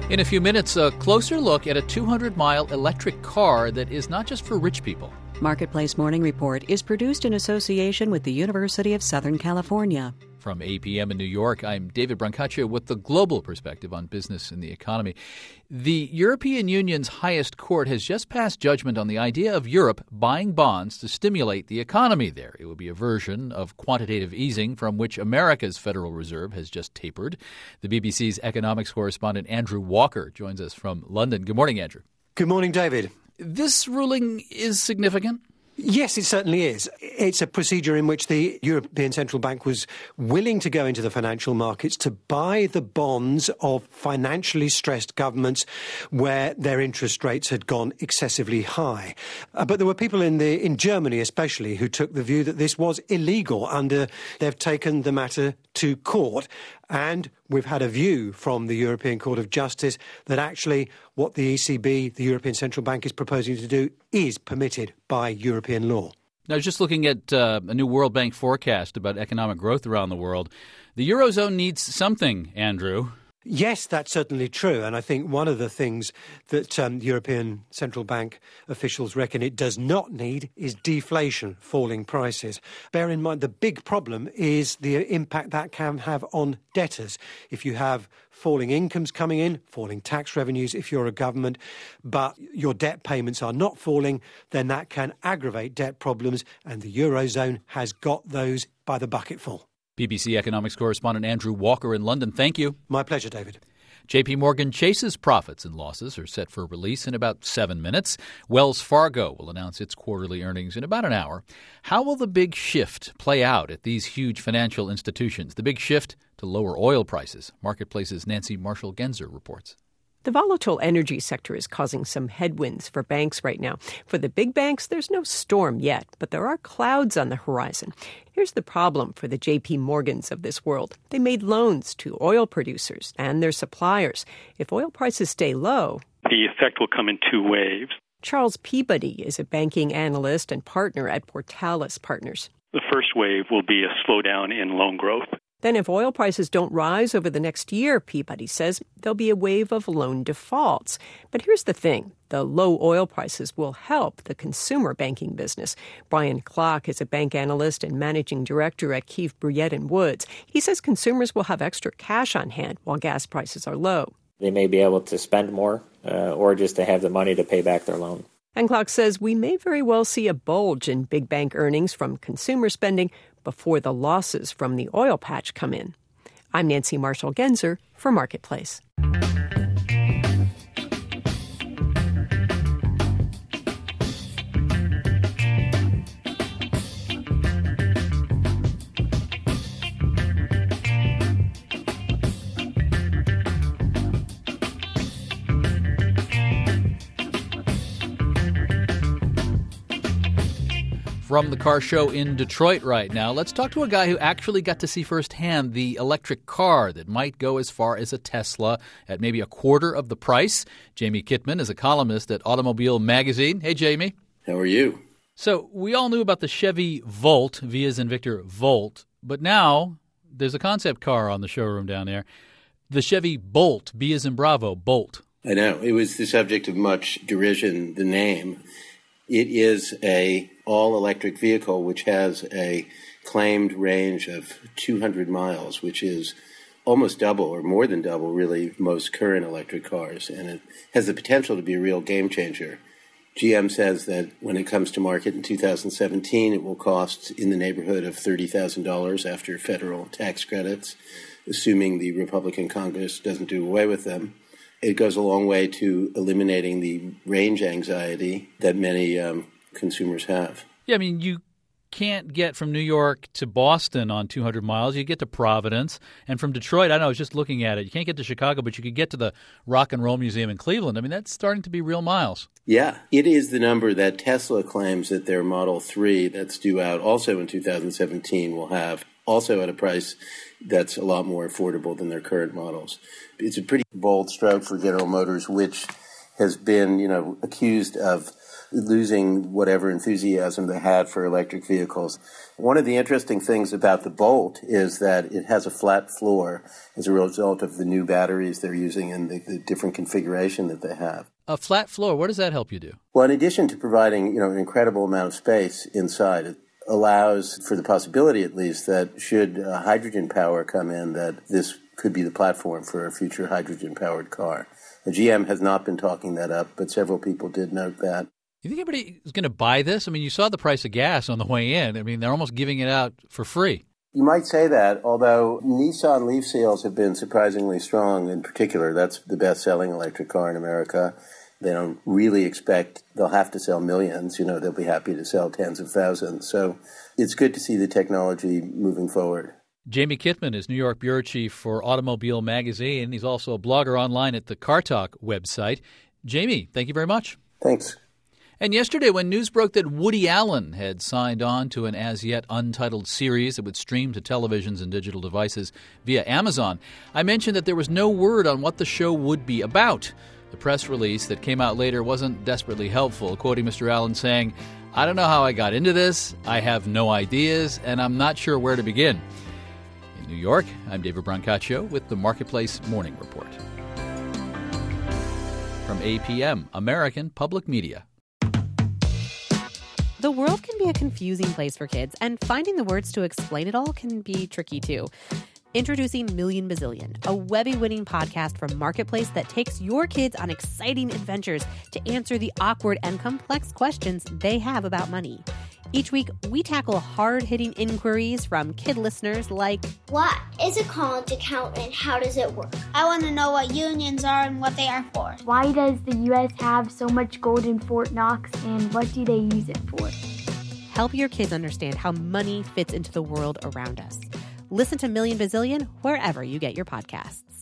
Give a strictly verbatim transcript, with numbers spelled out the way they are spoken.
In a few minutes, a closer look at a two hundred mile electric car that is not just for rich people. Marketplace Morning Report is produced in association with the University of Southern California. From eight p.m. in New York, I'm David Brancaccio with the global perspective on business and the economy. The European Union's highest court has just passed judgment on the idea of Europe buying bonds to stimulate the economy there. It would be a version of quantitative easing from which America's Federal Reserve has just tapered. The B B C's economics correspondent Andrew Walker joins us from London. Good morning, Andrew. Good morning, David. This ruling is significant. Yes, it certainly is. It's a procedure in which the European Central Bank was willing to go into the financial markets to buy the bonds of financially stressed governments where their interest rates had gone excessively high. Uh, but there were people in the in Germany especially who took the view that this was illegal under they've taken the matter to court. And we've had a view from the European Court of Justice that actually what the E C B, the European Central Bank, is proposing to do is permitted by European law. Now, I was just looking at uh, a new World Bank forecast about economic growth around the world. The Eurozone needs something, Andrew. Yes, that's certainly true. And I think one of the things that um, European Central Bank officials reckon it does not need is deflation, falling prices. Bear in mind, the big problem is the impact that can have on debtors. If you have falling incomes coming in, falling tax revenues if you're a government, but your debt payments are not falling, then that can aggravate debt problems. And the Eurozone has got those by the bucketful. B B C economics correspondent Andrew Walker in London. Thank you. My pleasure, David. J P Morgan Chase's profits and losses are set for release in about seven minutes. Wells Fargo will announce its quarterly earnings in about an hour. How will the big shift play out at these huge financial institutions? The big shift to lower oil prices. Marketplace's Nancy Marshall-Genzer reports. The volatile energy sector is causing some headwinds for banks right now. For the big banks, there's no storm yet, but there are clouds on the horizon. Here's the problem for the J P Morgans of this world. They made loans to oil producers and their suppliers. If oil prices stay low, the effect will come in two waves. Charles Peabody is a banking analyst and partner at Portales Partners. The first wave will be a slowdown in loan growth. Then if oil prices don't rise over the next year, Peabody says, there'll be a wave of loan defaults. But here's the thing. The low oil prices will help the consumer banking business. Brian Klock is a bank analyst and managing director at Keefe, Bruyette and Woods. He says consumers will have extra cash on hand while gas prices are low. They may be able to spend more uh, or just to have the money to pay back their loan. And Klock says we may very well see a bulge in big bank earnings from consumer spending before the losses from the oil patch come in. I'm Nancy Marshall-Genzer for Marketplace. From the car show in Detroit right now, let's talk to a guy who actually got to see firsthand the electric car that might go as far as a Tesla at maybe a quarter of the price. Jamie Kitman is a columnist at Automobile Magazine. Hey, Jamie. How are you? So we all knew about the Chevy Volt, V as in Victor, Volt, but now there's a concept car on the showroom down there, the Chevy Bolt, B as in Bravo, Bolt. I know. It was the subject of much derision, the name. It is a all-electric vehicle which has a claimed range of two hundred miles, which is almost double or more than double, really, most current electric cars. And it has the potential to be a real game changer. G M says that when it comes to market in two thousand seventeen, it will cost in the neighborhood of thirty thousand dollars after federal tax credits, assuming the Republican Congress doesn't do away with them. It goes a long way to eliminating the range anxiety that many um, consumers have. Yeah, I mean, you can't get from New York to Boston on two hundred miles. You get to Providence. And from Detroit, I know, I was just looking at it. You can't get to Chicago, but you could get to the Rock and Roll Museum in Cleveland. I mean, that's starting to be real miles. Yeah, it is the number that Tesla claims that their Model three that's due out also in two thousand seventeen will have, also at a price that's a lot more affordable than their current models. It's a pretty bold stroke for General Motors, which has been, you know, accused of losing whatever enthusiasm they had for electric vehicles. One of the interesting things about the Bolt is that it has a flat floor as a result of the new batteries they're using and the, the different configuration that they have. A flat floor, what does that help you do? Well, in addition to providing, you know, an incredible amount of space inside, it allows for the possibility, at least, that should uh, hydrogen power come in, that this could be the platform for a future hydrogen-powered car. The G M has not been talking that up, but several people did note that. You think anybody is going to buy this? I mean, you saw the price of gas on the way in. I mean, they're almost giving it out for free. You might say that, although Nissan Leaf sales have been surprisingly strong. In particular, that's the best-selling electric car in America. They don't really expect they'll have to sell millions. You know, they'll be happy to sell tens of thousands. So it's good to see the technology moving forward. Jamie Kittman is New York bureau chief for Automobile Magazine. He's also a blogger online at the Car Talk website. Jamie, thank you very much. Thanks. And yesterday, when news broke that Woody Allen had signed on to an as-yet untitled series that would stream to televisions and digital devices via Amazon, I mentioned that there was no word on what the show would be about. The press release that came out later wasn't desperately helpful, quoting Mister Allen saying, "I don't know how I got into this, I have no ideas, and I'm not sure where to begin." In New York, I'm David Brancaccio with the Marketplace Morning Report. From A P M, American Public Media. The world can be a confusing place for kids, and finding the words to explain it all can be tricky too. Introducing Million Bazillion, a Webby-winning podcast from Marketplace that takes your kids on exciting adventures to answer the awkward and complex questions they have about money. Each week, we tackle hard-hitting inquiries from kid listeners like, what is a college account and how does it work? I want to know what unions are and what they are for. Why does the U S have so much gold in Fort Knox and what do they use it for? Help your kids understand how money fits into the world around us. Listen to Million Bazillion wherever you get your podcasts.